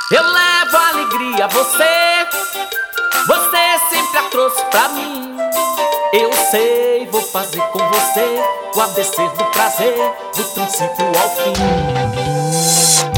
Eu levo alegria a você, você sempre a trouxe pra mim. Eu sei, vou fazer com você o ABC do prazer, do princípio ao fim.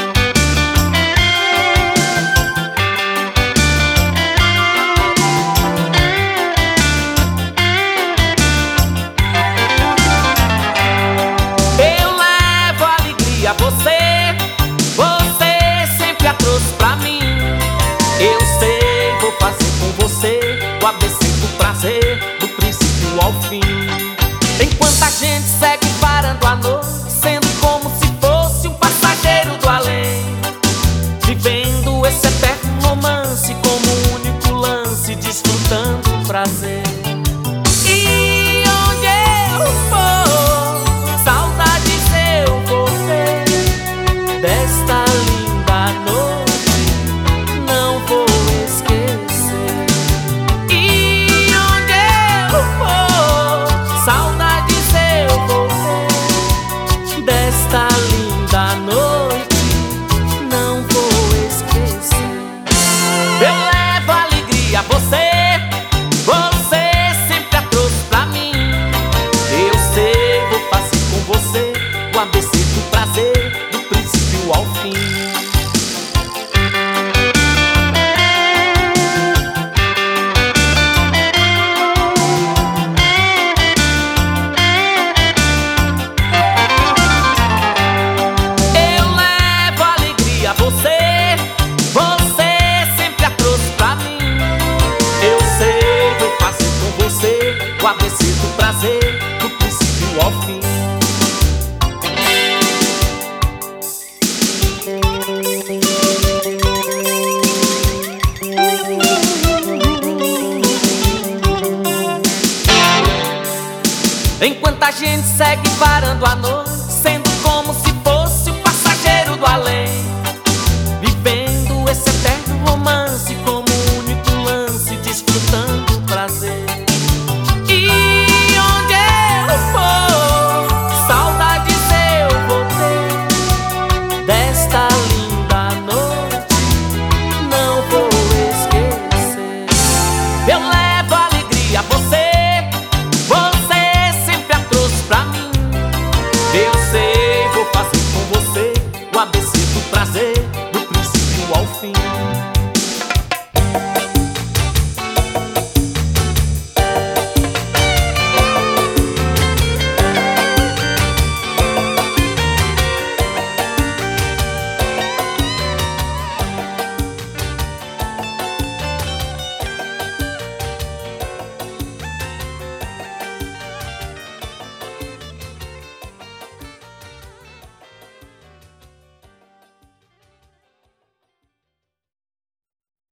Você, você sempre a trouxe pra mim. Eu sei, vou fazer com você o ABC do prazer, do princípio ao fim. Enquanto a gente segue parando a noite, sendo como se fosse um passageiro do além, vivendo esse eterno romance como único lance, desfrutando o prazer. E onde eu for, saudades eu vou ter desta linda noite, não vou esquecer. E onde eu for, saudades eu vou ter desta linda noite, não vou esquecer. Eu levo alegria a você, você sempre a trouxe pra mim. Eu sei, vou fazer com você o ABC do prazer, do princípio ao fim. Eu levo alegria a você, você sempre a trouxe pra mim. Eu sei, vou fazer com você o ABC do prazer, do princípio ao fim. Enquanto a gente segue parando a noite,